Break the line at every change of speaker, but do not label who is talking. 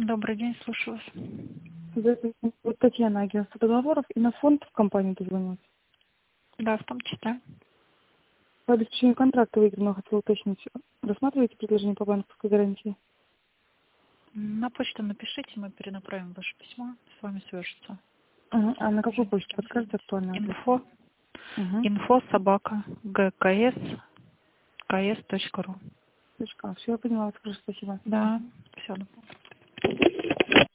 Добрый день, слушаю вас.
Здравствуйте. Вот Татьяна, агентство договоров, и на фонд в компанию дозвонилась.
Да, в том числе.
По обеспечению контракта выигранного хотела уточнить. Рассматриваете предложение по банковской гарантии?
На почту напишите, мы перенаправим ваше письмо, с вами свяжутся.
А на какую почту? Подскажете актуальный адрес? Угу.
Info собака gks.ks.ru.
Все, я поняла. Хорошо, спасибо.
Да, все.